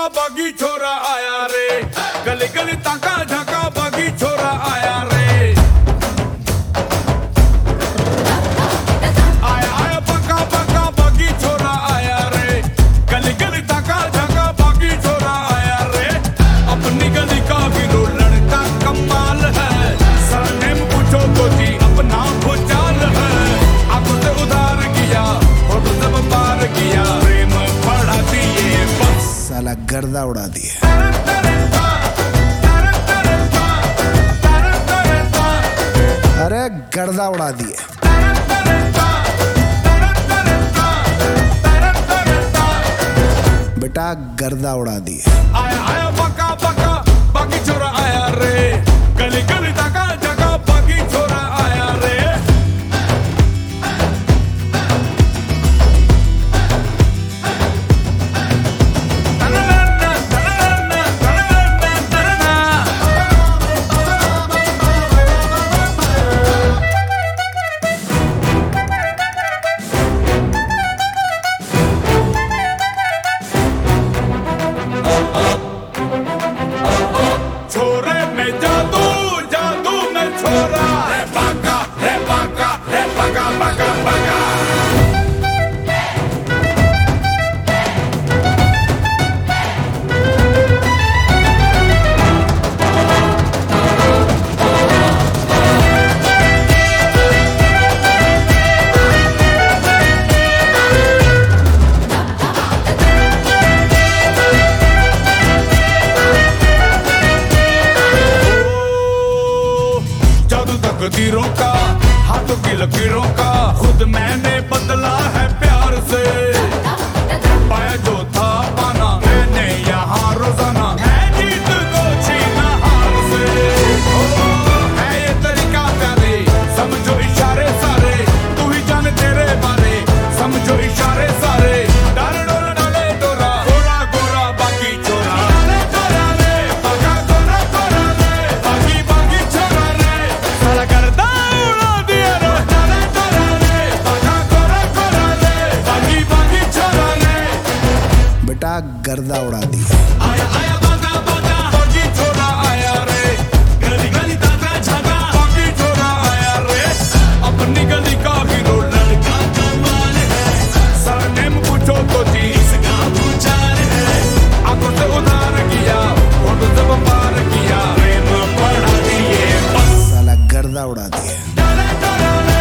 बागी छोरा आया रे, गली गली ताका झाका बागी छोरा आया रे। आया आया पका पका बागी छोरा आया रे, गली गली ताका झाका बागी छोरा आया रे। अपनी गली का हीरो लड़का कमाल है, सरनेम पूछो तो जी अपना भूचाल है। आंखों से उधार किया, होठों से व्यापार किया, प्रेम बढ़ा दिए बस साला गर्दा उड़ा दिए। अरे गर्दा उड़ा दिए। बेटा गर्दा उड़ा दिए। आया आया पका पका बागी छोरा आया रे, गली गली ताका झाका बागी छोरा आया रे। छोरे में जादू जादू में छोरा रे बाका रे बाका रे बाका बाका बाका। जादू तकदीरों का, हाथों की लकीरों का, खुद मैंने बदला है प्यार से। पाया जो था पाना मैंने यहाँ रोजाना, है जीत को छीना हार से। ओ, है ये तरीका प्यारे, समझो इशारे सारे, तू ही जाने तेरे बारे, समझो इशारे सारे। डाले डोला डाले डोरा, गोरा गोरा बाकी छोरा रे, गोरा रे बाका गोरा गोरा रे, बाकी बाकी छोरा रे। साला गर्दा उड़ा दिया रे, डाले डोरा रे बाका गोरा गोरा रे, बाकी बाकी छोरा रे। बेटा गर्दा उड़ा दिए। आया आया बागा बागा बागी छोरा आया रे, गली गली ताका झाका बागी छोरा आया रे। अपनी गली का हीरो लड़का कमाल है, सरनेम पूछो तो जी इसका भूचाल है। आंखों से उधार किया, होठों से व्यापार किया, प्रेम बढ़ा दिए बस साला गर्दा उड़ा दिए। डाले डाले